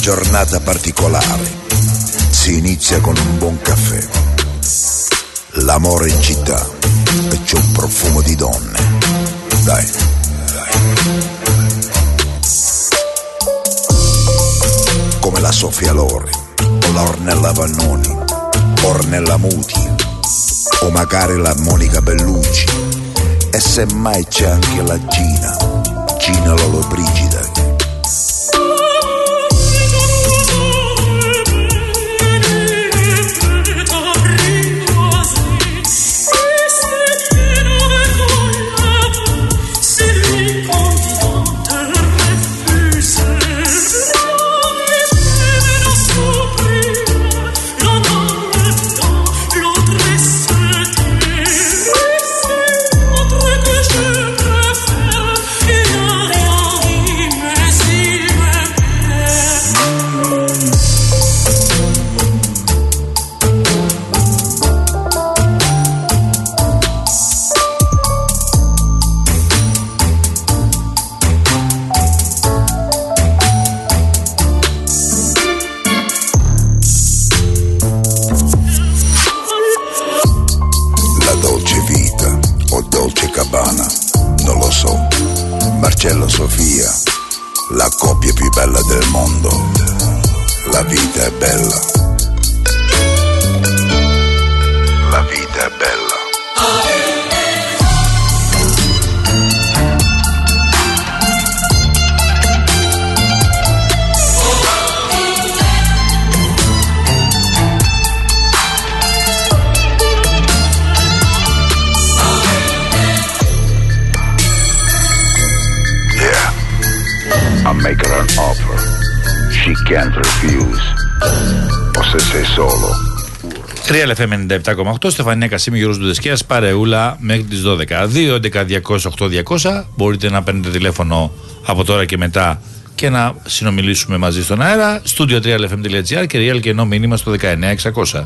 giornata particolare si inizia con un buon caffè. L'amore in città e c'è un profumo di donne. Dai. Come la Sofia Loren, o la Ornella Vannoni, Ornella Muti, o magari la Monica Bellucci. E semmai c'è anche la Gina Lollobrigida. Marcello Sofia, la coppia più bella del mondo. La vita è bella. La vita è bella. I make her an offer she can't refuse. O se sei solo. Real FM 97,8. Στεφανία Κασίμη, Γιώργος Ντουδεσκίας, παρεούλα μέχρι τις 12. 2-11-200-8-200. Μπορείτε να παίρνετε τηλέφωνο από τώρα και μετά και να συνομιλήσουμε μαζί στον αέρα. Studio 3lfm.gr και real και ενώ μήνυμα στο 19600.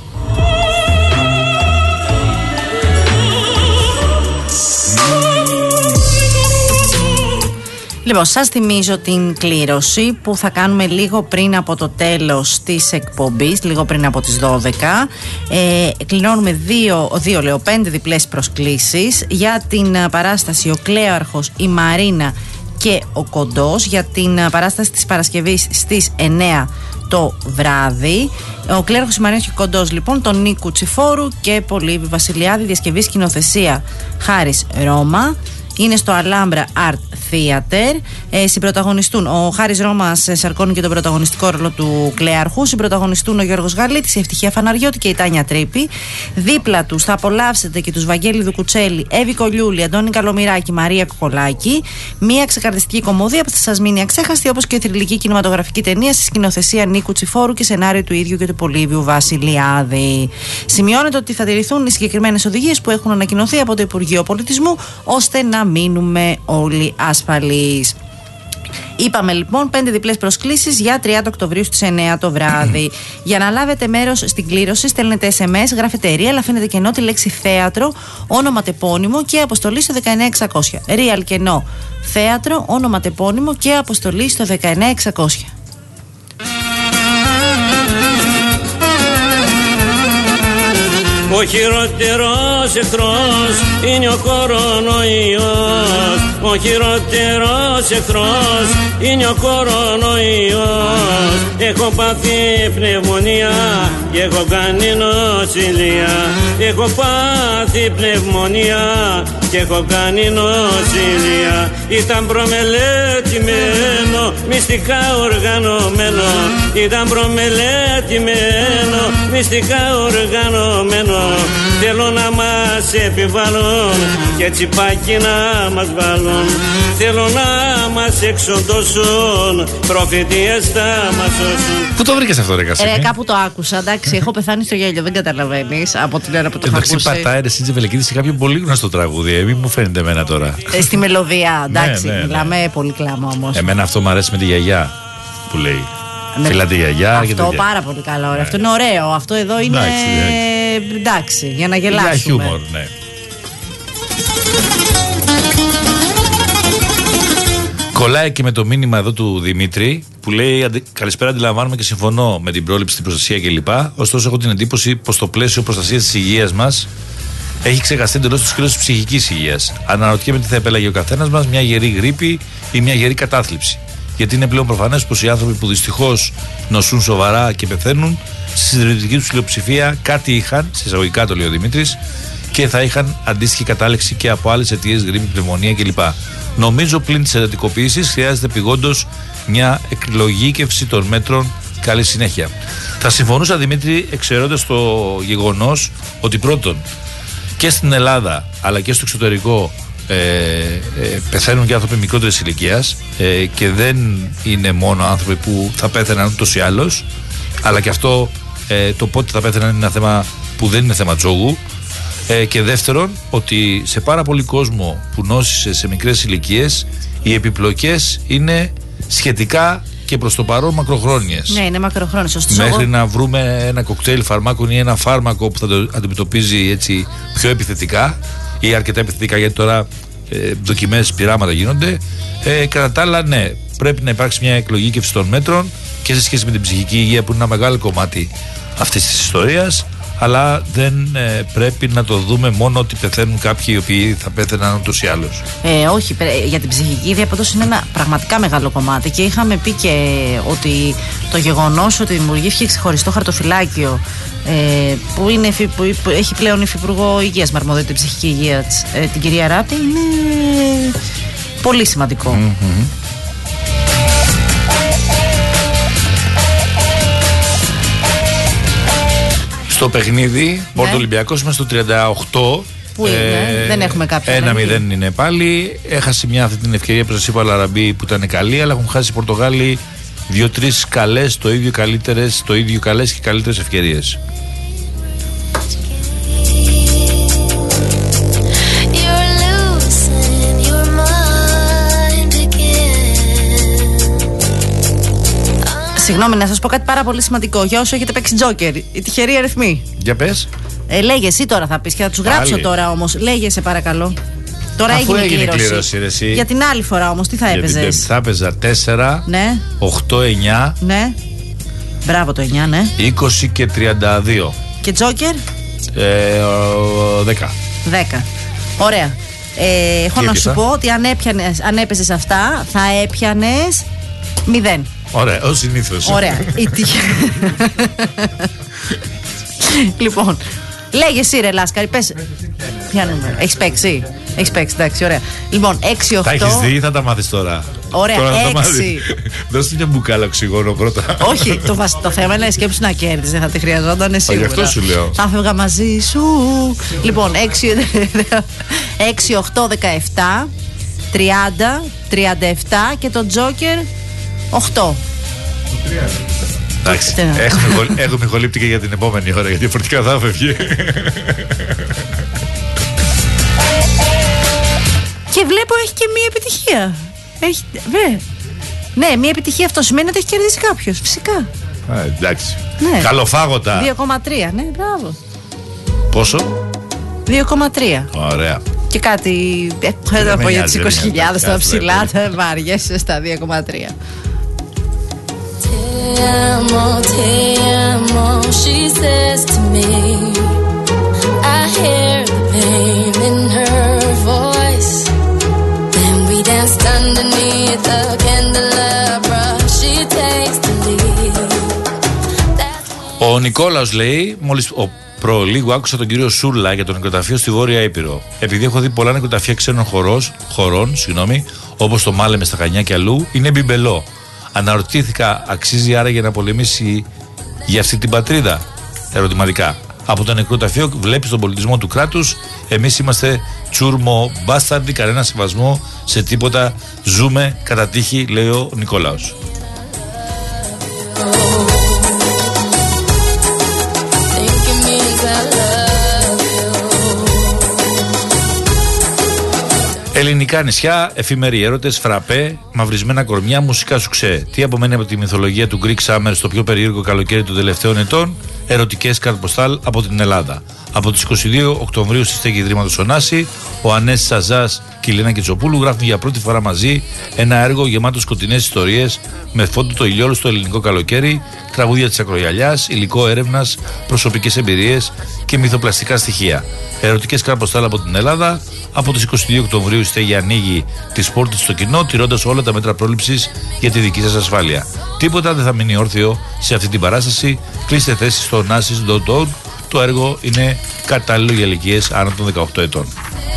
Λοιπόν, σας θυμίζω την κλήρωση που θα κάνουμε λίγο πριν από το τέλος της εκπομπής, λίγο πριν από τις 12. Κληρώνουμε 5 διπλές προσκλήσεις για την παράσταση «Ο Κλέαρχος, η Μαρίνα και ο Κοντός», για την παράσταση της Παρασκευής στις 9 το βράδυ. Ο Κλέαρχος, η Μαρίνα και ο Κοντός, λοιπόν, τον Νίκου Τσιφόρου και Πολύβη Βασιλιάδη. Διασκευή, σκηνοθεσία Χάρης Ρώμα. Είναι στο Alhambra Art Theater. Συμπροταγωνιστούν ο Χάρης Ρώμας, σαρκώνει και τον πρωταγωνιστικό ρόλο του Κλέαρχου. Συμπροταγωνιστούν ο Γιώργος Γαλίτης, η Ευτυχία Φαναριώτη και η Τάνια Τρίπη. Δίπλα τους θα απολαύσετε και τους Βαγγέλη Δουκουτσέλη, Εύη Κολιούλη, Αντώνη Καλομηράκη, Μαρία Κοκολάκη. Μία ξεκαρδιστική κομμωδία που θα σας μείνει αξέχαστη, όπως και η θρυλική κινηματογραφική ταινία στη σκηνοθεσία Νίκου Τσιφόρου και σενάριο του ίδιου και του Πολύβιου Βασιλιάδη. Σημειώνεται ότι θα τηρηθούν οι συγκεκριμένες οδηγίες που έχουν ανακοινωθεί από το Υπουργείο Πολιτισμού, ώστε να μείνουμε όλοι ασφαλείς. Είπαμε λοιπόν 5 διπλές προσκλήσεις για 30 Οκτωβρίου στις 9 το βράδυ. Για να λάβετε μέρος στην κλήρωση, στέλνετε SMS, γράφετε real, αφήνετε κενό τη λέξη θέατρο, όνομα τεπώνυμο και αποστολή στο 19600. Real κενό θέατρο, όνομα τεπώνυμο και αποστολή στο 19600. Ο χειρότερος εχθρός είναι ο κορονοϊός. Ο χειρότερος εχθρός είναι ο κορονοϊός. Έχω πάθει πνευμονία και έχω κάνει νοσηλεία. Έχω πάθει πνευμονία και έχω κάνει νοσηλεία. Ήταν προμελετημένο, μυστικά οργανωμένο. Ήταν προμελετημένο, μυστικά οργανωμένο. Θέλω να μας επιβάλλουν και τσιπάκι να μας βάλουν. Θέλω να μας εξοντώσουν, προφητείες θα μας σώσουν. Πού το βρήκες αυτό, ρε Κασίμη? Κάπου το άκουσα, εντάξει, έχω πεθάνει στο γέλιο, δεν καταλαβαίνεις από την ώρα που το έχω ακούσει. Εντάξει, πατάει ρε Σιτζεβελεκίδη σε κάποιο πολύ γνωστό τραγούδι, μην μου φαίνεται εμένα τώρα. Στη μελωδία, εντάξει, ναι. μιλάμε πολύ κλάμα όμως. Εμένα αυτό μου αρέσει με τη γιαγιά που λέει. Φίλα τη γιαγιά. Αυτό πάρα πολύ καλό, ναι. Αυτό είναι ωραίο. Αυτό εδώ είναι. Εντάξει, για να γελάσουμε. Για χιούμορ, ναι. Κολλάει και με το μήνυμα εδώ του Δημήτρη που λέει: καλησπέρα, αντιλαμβάνομαι και συμφωνώ με την πρόληψη, την προστασία κλπ. Ωστόσο, έχω την εντύπωση πως το πλαίσιο προστασίας της υγείας μας έχει ξεχαστεί εντελώς το σκέλος της ψυχικής υγείας. Αναρωτιέμαι τι θα επέλεγε ο καθένας μας, μια γερή γρίπη ή μια γερή κατάθλιψη. Γιατί είναι πλέον προφανές πως οι άνθρωποι που δυστυχώς νοσούν σοβαρά και πεθαίνουν, στη συντριπτική τους πλειοψηφία κάτι είχαν, σε εισαγωγικά το λέει ο Δημήτρης, και θα είχαν αντίστοιχη κατάληξη και από άλλες αιτίες, γρίπη, πνευμονία κλπ. Νομίζω πλην της εντατικοποίησης χρειάζεται πηγόντως μια εκλογήκευση των μέτρων. Καλή συνέχεια. Θα συμφωνούσα, Δημήτρη, εξαιρώντας το γεγονός ότι πρώτον και στην Ελλάδα αλλά και στο εξωτερικό πεθαίνουν και άνθρωποι μικρότερης ηλικίας και δεν είναι μόνο άνθρωποι που θα πέθαιναν ούτως ή άλλως, αλλά και αυτό το πότε θα πέθαιναν είναι ένα θέμα που δεν είναι θέμα τζόγου. Και δεύτερον, ότι σε πάρα πολύ κόσμο που νόσησε σε μικρές ηλικίες, οι επιπλοκές είναι σχετικά και προς το παρόν μακροχρόνιες. Ναι, είναι μακροχρόνιες. Μέχρι να βρούμε ένα κοκτέιλ φαρμάκων ή ένα φάρμακο που θα το αντιμετωπίζει έτσι πιο επιθετικά ή αρκετά επιθετικά, γιατί τώρα δοκιμές, πειράματα γίνονται. Κατά τα άλλα, ναι, πρέπει να υπάρξει μια εκλογήκευση των μέτρων και σε σχέση με την ψυχική υγεία που είναι ένα μεγάλο κομμάτι αυτής της ιστορίας. Αλλά δεν πρέπει να το δούμε μόνο ότι πεθαίνουν κάποιοι οι οποίοι θα πέθαιναν ούτως ή άλλως. Όχι, για την ψυχική διαπότωση είναι ένα πραγματικά μεγάλο κομμάτι. Και είχαμε πει και ότι το γεγονός ότι δημιουργήθηκε ξεχωριστό χαρτοφυλάκιο που έχει πλέον υφυπουργό υγείας με αρμοδιότητα την ψυχική υγεία την κυρία Ράτη, είναι πολύ σημαντικό. Στο παιχνίδι, Πόρτο Ολυμπιακός, είμαστε στο 38. Πού είναι, δεν έχουμε κάποια. 1-0 είναι πάλι. Έχασε μια αυτή την ευκαιρία που σας είπα, Λαραμπή, που ήταν καλή, αλλά έχουν χάσει οι Πορτογάλοι 2-3 καλές, το ίδιο καλές και καλύτερες ευκαιρίες. Συγγνώμη, να σας πω κάτι πάρα πολύ σημαντικό. Για όσο έχετε παίξει τζόκερ, οι τυχεροί αριθμοί. Για πες. Λέγε εσύ τώρα θα πεις και θα τους γράψω τώρα όμως. Λέγε σε παρακαλώ. Τώρα αφού έγινε κλήρωση. Εσύ. Για την άλλη φορά όμως, τι θα έπαιζες? Θα έπαιζα 4, ναι. 8-9. Ναι. Μπράβο το 9, ναι. 20 και 32. Και τζόκερ? 10. 10. Ωραία. Έχω να σου πω ότι αν έπαιζες αυτά, θα έπιανες 0. Ωραία, ως συνήθως. Ωραία. Λοιπόν, λέγε εσύ ρε Λάσκαρη, πες. Ποια νούμερα? Έχεις παίξει? Έχεις παίξει, εντάξει, ωραία. Λοιπόν, 6-8. Τα έχεις δει ή θα τα μάθεις τώρα? Ωραία, 6. Δώστε μια μπουκάλα οξυγόνο πρώτα. Όχι, το θέμα είναι σκέψου να κέρδιζε, θα τη χρειαζόταν σίγουρα. Γι' αυτό σου λέω. Θα φεύγα μαζί σου. Λοιπόν, 6, 8, 17, 30, 37 και το τζόκερ 8. Εντάξει, έχουμε χολύπτη και για την επόμενη ώρα, γιατί διαφορετικά θα φεύγει. Και βλέπω έχει και μία επιτυχία. Ναι, μία επιτυχία, αυτό σημαίνει ότι έχει κερδίσει κάποιος, φυσικά. Εντάξει. Ναι. Καλοφάγωτα. 2,3, ναι, μπράβο. Πόσο? 2,3. Ωραία. Και κάτι. Δεν θα πω για τις 20.000 στα ψηλά, θα βαριέσαι στα 2,3. Te amo, she says to me. I hear the pain in her voice. Then we danced underneath the candelabra. She takes the lead. Ο Νικόλαος λέει, μόλις προλίγου άκουσα τον κύριο Σούλα για το νοικοταφείο στη Βόρεια Ήπειρο. Επειδή έχω δει πολλά νοικοταφεία ξένων χωρών, όπως το Μάλεμε στα Χανιά και αλλού, είναι μπιμπελό. Αναρωτήθηκα, αξίζει άραγε να πολεμήσει για αυτή την πατρίδα? Ερωτηματικά. Από το νεκροταφείο βλέπεις τον πολιτισμό του κράτους. Εμείς είμαστε τσούρμο μπάσταρντοι, κανένα σεβασμό σε τίποτα. Ζούμε κατά τύχη, λέει ο Νικόλαος. Ελληνικά νησιά, εφήμεροι έρωτες, φραπέ, μαυρισμένα κορμιά, μουσικά σουξέ. Τι απομένει από τη μυθολογία του Greek Summer στο πιο περίεργο καλοκαίρι των τελευταίων ετών? Ερωτικές καρτποστάλ από την Ελλάδα. Από τις 22 Οκτωβρίου στη στέγη Ιδρύματος Ωνάση, ο Ανέσης Σαζάς και η Λένα Κιτσοπούλου γράφουν για πρώτη φορά μαζί ένα έργο γεμάτο σκοτεινές ιστορίες με φόντο το ηλιόλουστο ελληνικό καλοκαίρι, τραγούδια της ακρογιαλιάς, υλικό έρευνας, προσωπικές εμπειρίες και μυθοπλαστικά στοιχεία. Ερωτικές κάρποστάλ από την Ελλάδα. Από τις 22 Οκτωβρίου η στέγη ανοίγει τις πόρτες στο κοινό, τηρώντας όλα τα μέτρα πρόληψης για τη δική σας ασφάλεια. Τίποτα δεν θα μείνει όρθιο σε αυτή την παράσταση. Κλείστε θέσεις στο onassis.org. Το έργο είναι κατάλληλο για ηλικίες άνω των 18 ετών.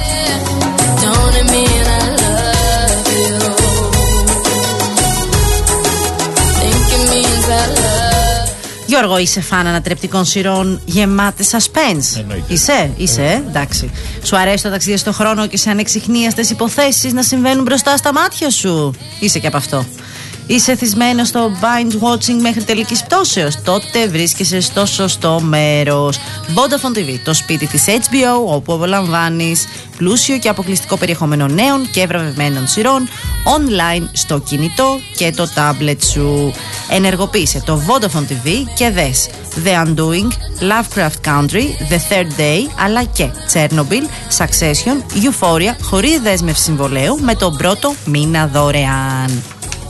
Γιώργο, είσαι φαν ανατρεπτικών σειρών γεμάτες suspense? Είσαι, εντάξει. Σου αρέσει το ταξίδι στον χρόνο και σε ανεξιχνίαστες υποθέσεις να συμβαίνουν μπροστά στα μάτια σου? Είσαι και από αυτό. Είσαι εθισμένο στο binge watching μέχρι τελικής πτώσεως? Τότε βρίσκεσαι στο σωστό μέρος. Vodafone TV, το σπίτι της HBO, όπου απολαμβάνεις πλούσιο και αποκλειστικό περιεχόμενο νέων και βραβευμένων σειρών online στο κινητό και το tablet σου. Ενεργοποίησε το Vodafone TV και δες The Undoing, Lovecraft Country, The Third Day, αλλά και Chernobyl, Succession, Euphoria, χωρίς δέσμευση συμβολαίου, με τον πρώτο μήνα δωρεάν.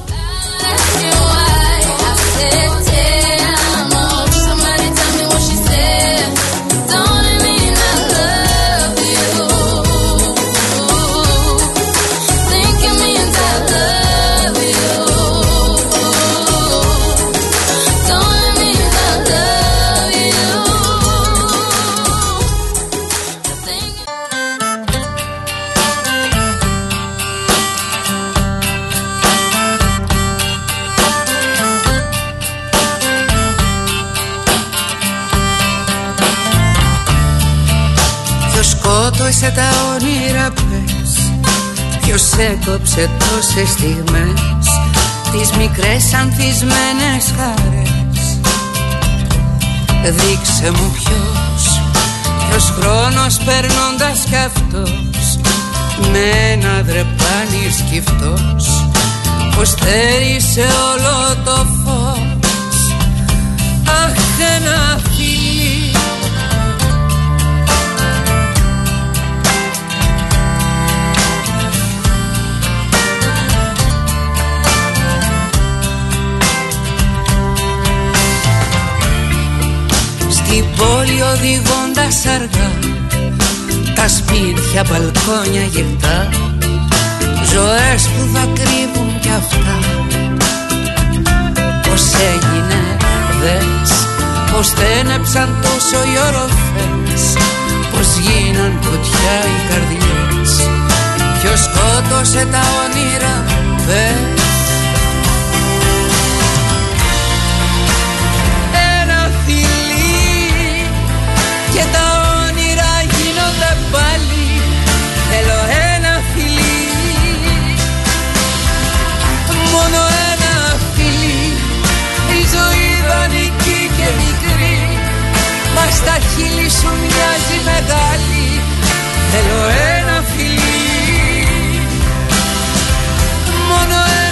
Σκότωσε τα όνειρα πες, ποιος έκοψε τόσες στιγμές, τις μικρές ανθισμένες χαρές. Δείξε μου ποιος χρόνος περνώντας κι αυτός, με ένα δρεπάνι σκυφτός, πως θέρισε όλο το φως. Αχ, ένα φιλί, στην πόλη οδηγώντας αργά, τα σπίτια, μπαλκόνια γυρτά, ζωές που θα κρύβουν κι αυτά. Πως έγινε δες, πως τένεψαν τόσο οι οροφές, πως γίναν φωτιά οι καρδιές, ποιος σκότωσε τα όνειρα πες. Και τα όνειρα γίνονται πάλι, θέλω ένα φιλί, μόνο ένα φιλί. Η ζωή δανεική και μικρή, μα στα χείλη σου μοιάζει μεγάλη, θέλω ένα φιλί, μόνο ένα φιλί.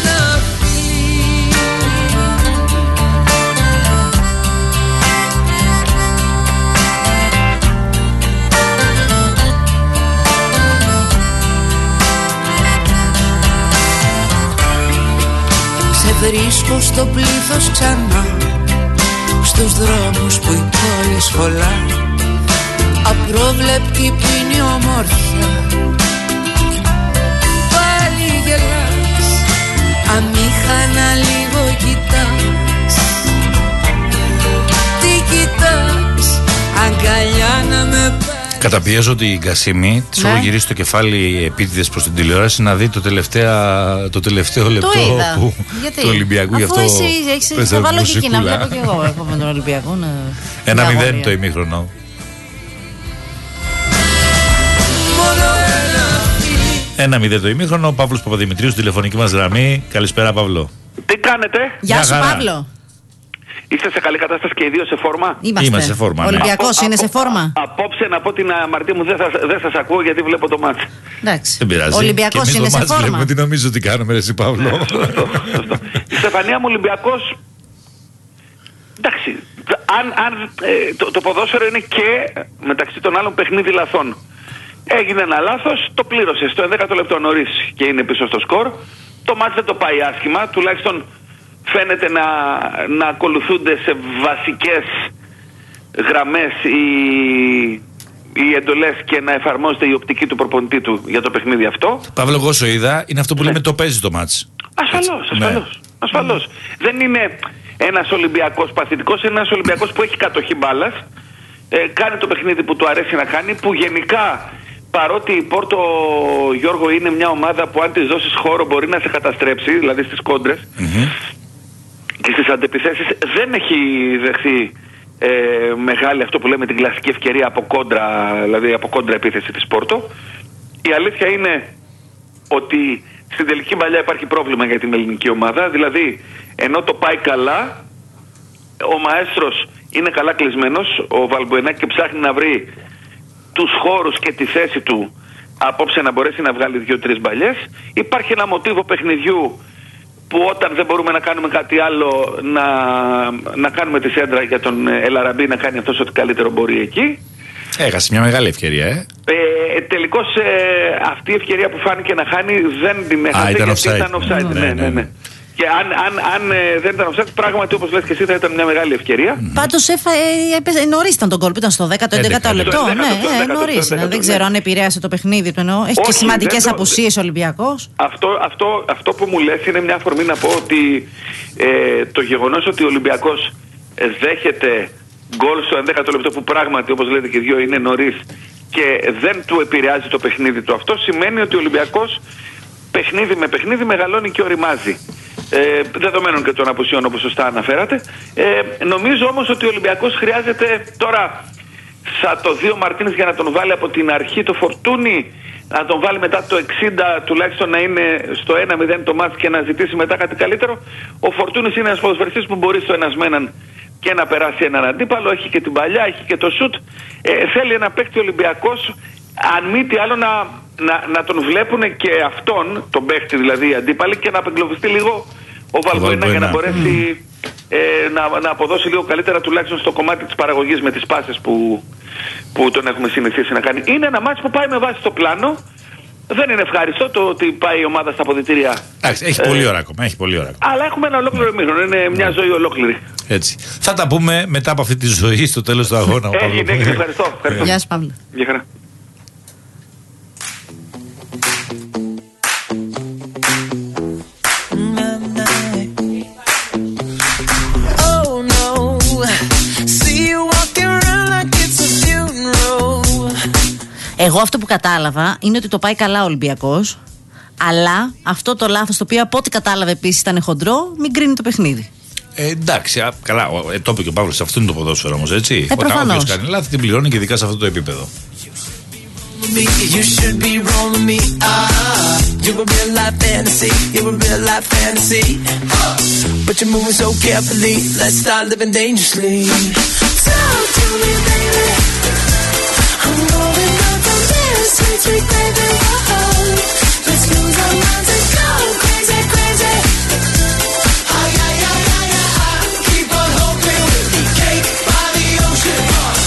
Βρίσκω στο πλήθος ξανά, στους δρόμους που η πόλη σχολά, απρόβλεπτη που είναι η ομόρφια. Πάλι γελάς, αμήχανα λίγο κοιτάς. Τι κοιτάς, αγκαλιά να με πάρει. Καταπιέζω την Κασίμη, της έχω γυρίσει το κεφάλι επίτηδες προς την τηλεόραση να δει το τελευταίο λεπτό του Ολυμπιακού. Αφού γι' αυτό εσύ έχεις, θα βάλω και εκεί να βλέπω και εγώ. Έχω με τον Ολυμπιακό να... 1-0 το ημίχρονο. 1-0 το ημίχρονο. Ο Παύλος Παπαδημητρίου στην τηλεφωνική μας γραμμή. Καλησπέρα, Παύλο. Τι κάνετε? Γεια σου, Παύλο. Είστε σε καλή κατάσταση και οι δύο σε φόρμα? Είμαστε σε φόρμα. Ο Ολυμπιακός είναι σε φόρμα. Απόψε να πω την αμαρτία μου, δεν σας ακούω γιατί βλέπω το μάτς. Εντάξει. Δεν πειράζει. Ο Ολυμπιακός είναι σε φόρμα. Βλέπουμε τι νομίζω ότι κάνουμε, ρε εσύ, Παύλο. Η Στεφανία μου, Ολυμπιακός. Εντάξει, το ποδόσφαιρο είναι και μεταξύ των άλλων παιχνίδι λαθών. Έγινε ένα λάθος, το πλήρωσε στο 11ο λεπτό νωρίς και είναι πίσω στο σκορ. Το μάτς δεν το πάει άσχημα, τουλάχιστον φαίνεται να ακολουθούνται σε βασικές γραμμές οι εντολές και να εφαρμόζεται η οπτική του προπονητή του για το παιχνίδι αυτό. Παύλο, εγώ όσο είδα, είναι αυτό που λέμε το παίζει το μάτς. Ασφαλώς. Δεν είναι ένας Ολυμπιακός παθητικός, είναι ένας Ολυμπιακός που έχει κατοχή μπάλας, κάνει το παιχνίδι που του αρέσει να κάνει, που γενικά, παρότι η Πόρτο, Γιώργο, είναι μια ομάδα που αν της δώσεις χώρο μπορεί να σε καταστρέψει, δηλαδή στις κόντρες και στις αντεπιθέσεις, δεν έχει δεχθεί μεγάλη, αυτό που λέμε, την κλασική ευκαιρία από κόντρα, δηλαδή από κόντρα επίθεση της Πόρτο. Η αλήθεια είναι ότι στην τελική παλιά υπάρχει πρόβλημα για την ελληνική ομάδα, δηλαδή ενώ το πάει καλά, ο μαέστρος είναι καλά κλεισμένος, ο Βαλμπουενάκη, και ψάχνει να βρει τους χώρους και τη θέση του απόψε να μπορέσει να βγάλει 2-3 μπαλιές. Υπάρχει ένα μοτίβο παιχνιδιού που όταν δεν μπορούμε να κάνουμε κάτι άλλο, να κάνουμε τη σέντρα για τον Ελαραμπή να κάνει αυτός ό,τι καλύτερο μπορεί εκεί. Έχασε μια μεγάλη ευκαιρία, τελικώς αυτή η ευκαιρία που φάνηκε να χάνει δεν την έχασε, γιατί ήταν offside. Ναι. Και αν δεν ήταν offside, πράγματι όπως λες και εσύ θα ήταν μια μεγάλη ευκαιρία. Πάντως νωρίς ήταν τον γκολ που ήταν στο 10ο-11ο λεπτό. Ναι, νωρίς. Δεν ξέρω αν επηρέασε το παιχνίδι του, εννοώ. Έχει και σημαντικές απουσίες ο Ολυμπιακός. Αυτό που μου λες είναι μια αφορμή να πω ότι το γεγονός ότι ο Ολυμπιακός δέχεται γκολ στο 11ο λεπτό, που πράγματι όπως λέτε και δύο είναι νωρίς και δεν του επηρεάζει το παιχνίδι του, αυτό σημαίνει ότι ο Ολυμπιακός παιχνίδι με παιχνίδι μεγαλώνει και οριμάζει. Δεδομένων και των απουσιών, όπως σωστά αναφέρατε. Νομίζω όμως ότι ο Ολυμπιακός χρειάζεται τώρα, θα το δει ο Μαρτίνες για να τον βάλει από την αρχή το Φορτούνι, να τον βάλει μετά το 60 τουλάχιστον να είναι στο 1-0 το μάτς και να ζητήσει μετά κάτι καλύτερο. Ο Φορτούνης είναι ένας ποδοσφαιριστής που μπορεί στο ένας με έναν και να περάσει έναν αντίπαλο, έχει και την παλιά, έχει και το σουτ. Θέλει ένα παίκτη Ολυμπιακός, αν μη τι άλλο να τον βλέπουν και αυτόν, τον παίκτη δηλαδή οι αντίπαλοι, και να απεγκλωβιστεί λίγο ο Βαλμπουένα για να μπορέσει να αποδώσει λίγο καλύτερα, τουλάχιστον στο κομμάτι της παραγωγής με τις πάσες που τον έχουμε συνηθίσει να κάνει. Είναι ένα μάτς που πάει με βάση το πλάνο. Δεν είναι ευχάριστο το ότι πάει η ομάδα στα αποδυτήρια. Έχει πολύ ώρα ακόμα. Αλλά έχουμε ένα ολόκληρο ημίχρονο. Είναι μια ζωή ολόκληρη. Έτσι. Θα τα πούμε μετά από αυτή τη ζωή στο τέλος του αγώνα. Ευχαριστώ. Γεια σου, Παύλο. Γεια χαρά. Εγώ αυτό που κατάλαβα είναι ότι το πάει καλά ο Ολυμπιακός, αλλά αυτό το λάθος, το οποίο από ό,τι κατάλαβε επίσης ήταν χοντρό, μην κρίνει το παιχνίδι. Εντάξει, καλά, το είπε και ο Παύλος, αυτό είναι το ποδόσφαιρο όμως, έτσι. Όταν όποιος κάνει λάθη την πληρώνει, και ειδικά σε αυτό το επίπεδο. You should be rolling me. You're a real life fantasy. You're a real life fantasy. But you're moving so carefully. Let's start living dangerously. Talk to me, baby. I'm going up from there, sweet, sweet baby. Let's lose our minds and go crazy, crazy. Keep on hoping with me. Cake by the ocean.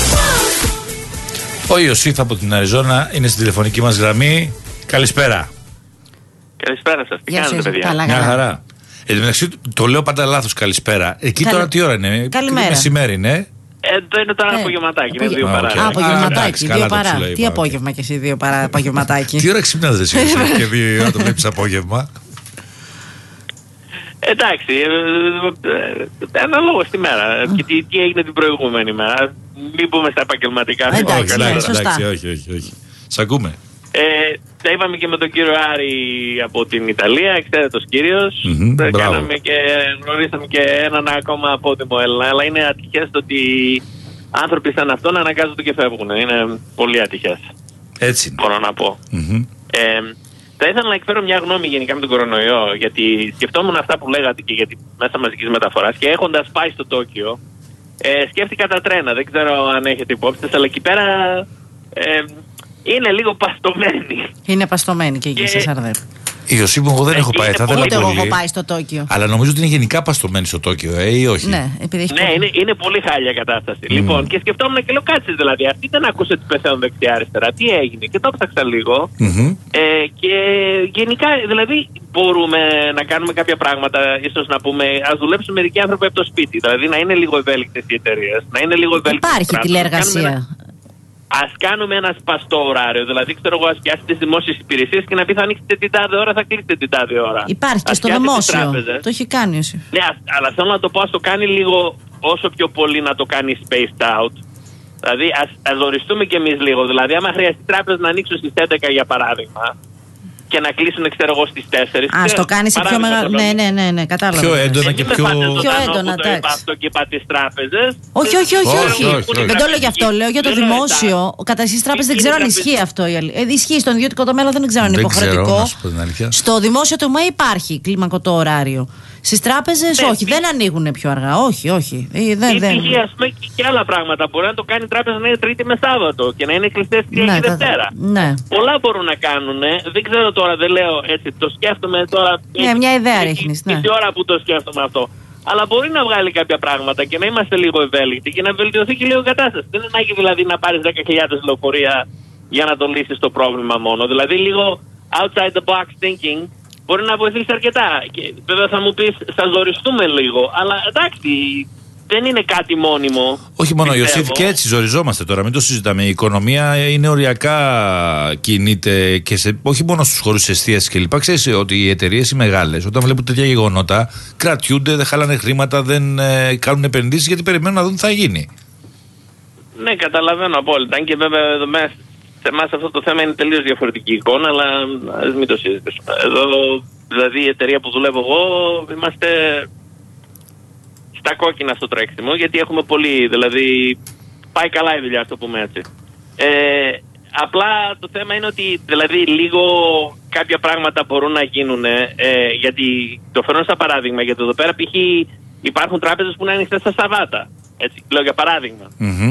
Ο Ιωσήφ από την Αριζόνα είναι στην τηλεφωνική μας γραμμή. Καλησπέρα. Καλησπέρα σας. Τι κάνετε, παιδιά? Μια χαρά. Εν τω μεταξύ, το λέω πάντα λάθος καλησπέρα. Εκεί τώρα τι ώρα είναι? Καλημέρα. Μεσημέρι, ναι. Εδώ είναι τώρα απογευματάκι. Είναι 2 παρά. Απογευματάκι, 2 παρά. Τι απόγευμα κι εσύ, 2 παρά απογευματάκι? Τι ώρα ξυπνάς εσύ και 2 ώρα το βλέπεις απόγευμα? Εντάξει, αναλόγως τη μέρα. Και τι έγινε την προηγούμενη μέρα. Μην πούμε στα επαγγελματικά. Εντάξει, όχι. Σ' ακούμε. Τα είπαμε και με τον κύριο Άρη από την Ιταλία, εξαίρετος κύριος. Κάναμε και γνωρίσαμε και έναν ακόμα απότιμο Έλληνα. Αλλά είναι ατυχές το ότι άνθρωποι σαν αυτόν αναγκάζονται και φεύγουν. Είναι πολύ ατυχές. Έτσι μπορώ να πω. Θα ήθελα να εκφέρω μια γνώμη γενικά με τον κορονοϊό, γιατί σκεφτόμουν αυτά που λέγατε και για τη μέσα μαζικής μεταφοράς, και έχοντας πάει στο Τόκιο, σκέφτηκα τα τρένα. Δεν ξέρω αν έχετε υπόψη σας, αλλά εκεί πέρα είναι λίγο παστομένοι. Είναι παστομένοι και εκεί σε Σαρδέρ. Ιωσήπου, εγώ δεν έχω πάει. Θα ήθελα Ούτε εγώ πολύ. έχω πάει στο Τόκιο. Αλλά νομίζω ότι είναι γενικά παστωμένη στο Τόκιο, ή όχι. Ναι, επειδή έχει είναι πολύ χάλια κατάσταση. Λοιπόν, και σκεφτόμουν και λέω, κάτσε δηλαδή. Αυτή δεν άκουσε ότι πεθαίνουν δεξιά-αριστερά. Τι έγινε? Και το ψάξα λίγο. Και γενικά, δηλαδή, μπορούμε να κάνουμε κάποια πράγματα. Ίσως να πούμε, ας δουλέψουν μερικοί άνθρωποι από το σπίτι. Δηλαδή, να είναι λίγο ευέλικτες οι εταιρείες. Να είναι λίγο ευέλικτες. Υπάρχει τηλεεργασία. Ας κάνουμε ένα σπαστό ωράριο. Δηλαδή, ξέρω εγώ, ας πιάσετε τις δημόσιες υπηρεσίες και να πει θα ανοίξετε την τάδε ώρα, θα κλείσετε την τάδε ώρα. Υπάρχει και στο δημόσιο. Το έχει κάνει ο ΣΥΦ. Ναι, αλλά θέλω να το πω, ας το κάνει λίγο όσο πιο πολύ να το κάνει spaced out. Δηλαδή, ας οριστούμε κι εμείς λίγο. Δηλαδή, άμα χρειαστεί τράπεζα να ανοίξουν στις 11 για παράδειγμα και να κλείσουν, ξέρω εγώ, στις 4. Ας το κάνει σε πιο μεγάλο. Ναι, κατάλαβα. Πιο έντονα και πιο έντονα, εντάξει. Αυτό και είπα τις τράπεζες. Όχι. Δεν το λέω γι' αυτό. Λέω για το δημόσιο. Κατά τις τράπεζες δεν ξέρω αν ισχύει αυτό. Ισχύει στον ιδιωτικό τομέα, αλλά δεν ξέρω αν είναι υποχρεωτικό. Στο δημόσιο τομέα υπάρχει κλιμακωτό ωράριο. Στις τράπεζες όχι, δεν ανοίγουν πιο αργά. Όχι. Ή ας πούμε και άλλα πράγματα. Μπορεί να το κάνει η τράπεζα να είναι Τρίτη με Σάββατο και να είναι κλειστές Κυριακή Δευτέρα. Ναι. Πολλά μπορούν να κάνουν. Δεν ξέρω τώρα, δεν λέω έτσι. Το σκέφτομαι τώρα. Ναι, μια ιδέα ρίχνεις. Ναι. Την ώρα που το σκέφτομαι αυτό. Αλλά μπορεί να βγάλει κάποια πράγματα και να είμαστε λίγο ευέλικτοι και να βελτιωθεί και λίγο η κατάσταση. Δεν είναι ανάγκη δηλαδή να πάρεις 10.000 λεωφορεία για να το λύσεις το πρόβλημα μόνο. Δηλαδή λίγο outside the box thinking μπορεί να βοηθήσει αρκετά. Και βέβαια θα μου πεις, θα ζοριστούμε λίγο. Αλλά εντάξει, δεν είναι κάτι μόνιμο. Όχι μόνο, Ιωσήφ, και έτσι ζοριζόμαστε τώρα. Μην το συζητάμε. Η οικονομία είναι οριακά κινείται και όχι μόνο στους χώρους εστίασης κλπ. Ξέρεις ότι οι εταιρείες οι μεγάλες, όταν βλέπουν τέτοια γεγονότα, κρατιούνται, δεν χαλάνε χρήματα, δεν κάνουν επενδύσεις γιατί περιμένουν να δουν τι θα γίνει. Ναι, καταλαβαίνω απόλυτα. Αν και βέβαια εδώ μέσα σε εμάς αυτό το θέμα είναι τελείως διαφορετική εικόνα, αλλά ας μην το συζητήσουμε. Εδώ, δηλαδή, η εταιρεία που δουλεύω εγώ, είμαστε στα κόκκινα στο τρέξιμο, γιατί έχουμε πολύ, δηλαδή, πάει καλά η δουλειά, το πούμε έτσι. Απλά το θέμα είναι ότι, δηλαδή, λίγο κάποια πράγματα μπορούν να γίνουν, γιατί το φέρνω σαν παράδειγμα, γιατί εδώ πέρα π.χ. υπάρχουν τράπεζες που είναι ανοιχτές στα Σαββάτα. Έτσι, λέω για παράδειγμα.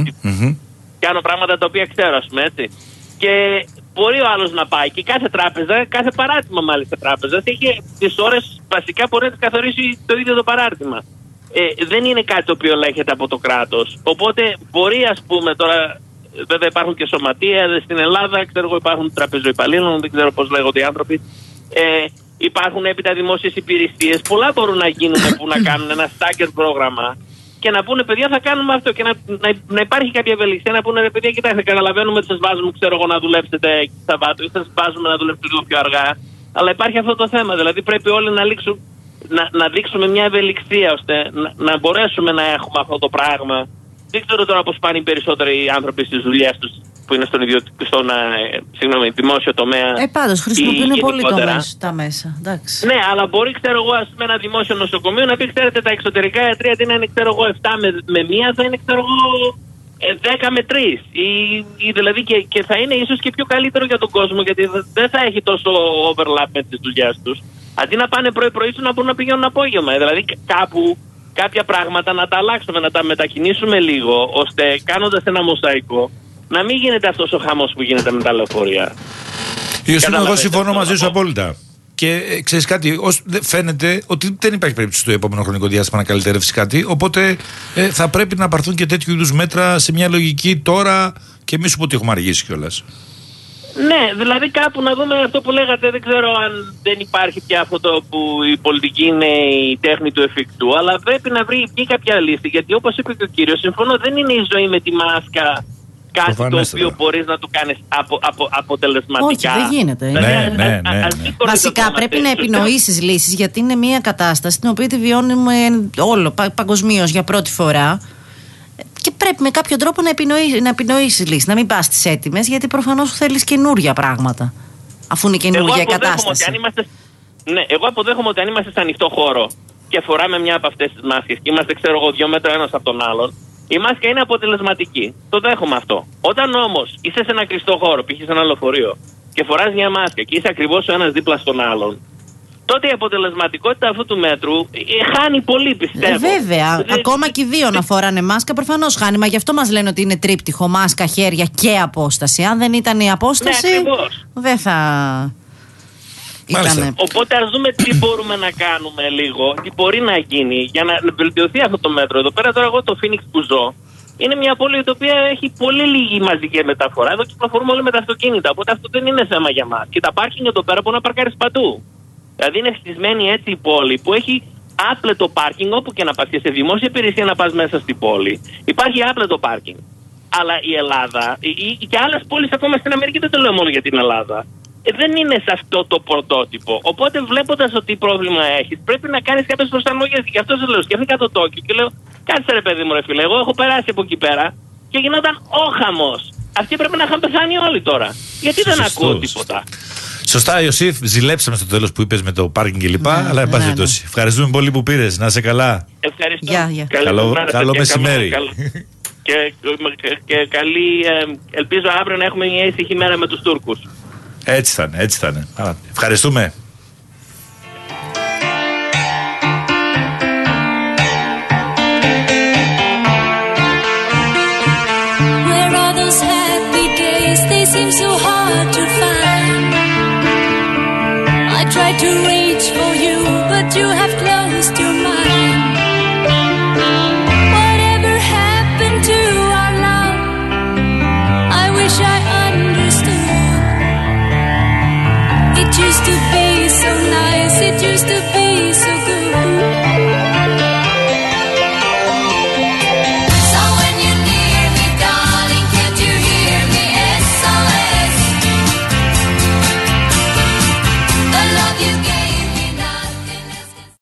Κάνω πράγματα τα οποία ξέρω, ας πούμε, έτσι. Και μπορεί ο άλλος να πάει και κάθε τράπεζα, κάθε παράρτημα μάλιστα τράπεζας, έχει τις ώρες βασικά μπορεί να τις καθορίσει το ίδιο το παράρτημα. Δεν είναι κάτι το οποίο ελέγχεται από το κράτος. Οπότε μπορεί, ας πούμε, τώρα, βέβαια υπάρχουν και σωματεία στην Ελλάδα, ξέρω εγώ, υπάρχουν τραπεζοϊπαλλήλων, δεν ξέρω πώς λέγονται οι άνθρωποι. Υπάρχουν έπειτα δημόσιες υπηρεσίες. Πολλά μπορούν να γίνουν που να κάνουν ένα stagger πρόγραμμα και να πούνε, παιδιά, θα κάνουμε αυτό και να υπάρχει κάποια ευελιξία. Να πούνε, παιδιά, κοιτάξτε, καταλαβαίνουμε ότι σας βάζουμε, ξέρω εγώ, να δουλέψετε Σαββάτο ή σας βάζουμε να δουλέψετε λίγο πιο αργά. Αλλά υπάρχει αυτό το θέμα. Δηλαδή πρέπει όλοι να δείξουμε μια ευελιξία ώστε να μπορέσουμε να έχουμε αυτό το πράγμα. Δεν ξέρω τώρα πώς πάνε οι περισσότεροι άνθρωποι στις δουλειές τους που είναι στον δημόσιο τομέα. Πάντως χρησιμοποιούν πολύ τα μέσα. Εντάξει. Ναι, αλλά μπορεί, ξέρω εγώ, ας πούμε, ένα δημόσιο νοσοκομείο να πει, ξέρετε, τα εξωτερικά ιατρία δεν είναι, ξέρω εγώ, 7 με 1, θα είναι, ξέρω εγώ, 10 με 3. Ή δηλαδή και θα είναι ίσως και πιο καλύτερο για τον κόσμο, γιατί δεν θα έχει τόσο overlap με τις δουλειές τους. Αντί να πάνε πρωί-πρωί να μπορούν να πηγαίνουν απόγευμα. Δηλαδή κάπου κάποια πράγματα να τα αλλάξουμε, να τα μετακινήσουμε λίγο, ώστε κάνοντας ένα μοσαϊκό να μην γίνεται αυτός ο χαμός που γίνεται με τα λεωφορεία. Εγώ συμφωνώ μαζί σου απόλυτα. Και ξέρεις κάτι, φαίνεται ότι δεν υπάρχει περίπτωση στο επόμενο χρονικό διάστημα να καλυτερεύσει κάτι. Οπότε θα πρέπει να πάρθουν και τέτοιου είδους μέτρα σε μια λογική τώρα και εμείς που ότι έχουμε αργήσει κιόλας. Ναι, δηλαδή κάπου να δούμε αυτό που λέγατε. Δεν ξέρω αν δεν υπάρχει πια αυτό το που η πολιτική είναι η τέχνη του εφικτού, αλλά πρέπει να βρει κάποια λύση. Γιατί όπως είπε και ο κύριος, συμφωνώ, δεν είναι η ζωή με τη μάσκα κάτι το οποίο μπορείς να το κάνεις αποτελεσματικά. Όχι, δεν γίνεται. Ναι. Βασικά πρέπει να επινοήσεις λύσεις, γιατί είναι μια κατάσταση την οποία τη βιώνουμε όλο παγκοσμίως για πρώτη φορά. Και πρέπει με κάποιο τρόπο να επινοήσεις λύσεις, να μην πας στις έτοιμες, γιατί προφανώς θέλεις καινούργια πράγματα, αφού είναι καινούργια κατάσταση. Εγώ αποδέχομαι ότι αν είμαστε σε ανοιχτό χώρο και φοράμε μια από αυτές τις μάσκες και είμαστε, ξέρω εγώ, 2 μέτρα ένας από τον άλλον, η μάσκα είναι αποτελεσματική. Το δέχομαι αυτό. Όταν όμως είσαι σε ένα κλειστό χώρο, π.χ. σε ένα λεωφορείο, και φοράς μια μάσκα και είσαι ακριβώς ο ένας δίπλα στον άλλον, τότε η αποτελεσματικότητα αυτού του μέτρου χάνει πολύ, πιστεύω. Βέβαια, ακόμα και οι δύο να φοράνε μάσκα προφανώς χάνει. Μα γι' αυτό μας λένε ότι είναι τρίπτυχο, μάσκα, χέρια και απόσταση. Αν δεν ήταν η απόσταση, δεν θα... Οπότε ας δούμε τι μπορούμε να κάνουμε λίγο, τι μπορεί να γίνει για να βελτιωθεί αυτό το μέτρο. Εδώ πέρα τώρα εγώ το Phoenix που ζω είναι μια πόλη η οποία έχει πολύ λίγη μαζική μεταφορά. Εδώ κυκλοφορούμε όλοι με τα αυτοκίνητα, οπότε αυτό δεν είναι θέμα για μας. Και τα πάρκινγκ εδώ πέρα μπορεί να παρκάρεις παντού. Δηλαδή είναι χτισμένη έτσι η πόλη που έχει άπλετο πάρκινγκ όπου και να πας, και σε δημόσια υπηρεσία να πας μέσα στην πόλη. Υπάρχει άπλετο πάρκινγκ. Αλλά η Ελλάδα και άλλες πόλεις ακόμα στην Αμερική, δεν το λέω μόνο για την Ελλάδα, δεν είναι σε αυτό το πρωτότυπο. Οπότε βλέποντας ότι πρόβλημα έχεις, πρέπει να κάνεις κάποιες προσαρμογές. Και γι' αυτό σας λέω, σκέφτηκα το Τόκιο και λέω, κάτσε ρε παιδί μου ρε φίλε, εγώ έχω περάσει από εκεί πέρα και γινόταν όχαμος. Αυτοί πρέπει να είχαν πεθάνει όλοι τώρα. Γιατί δεν ακούω τίποτα. Σωστά, Ιωσήφ, ζηλέψαμε στο τέλος που είπες με το πάρκινγκ κλπ. Αλλά εν πάση περιπτώσει. Ευχαριστούμε πολύ που πήρες. Να είσαι καλά. Ευχαριστώ. Καλό μεσημέρι. Και καλή, ελπίζω αύριο να έχουμε μια ήσυχη μέρα με τους Τούρκους. Έτσι θα είναι. Ευχαριστούμε. Where are those happy days? They seem so hard to find. I tried to reach for you, but you have closed your mind.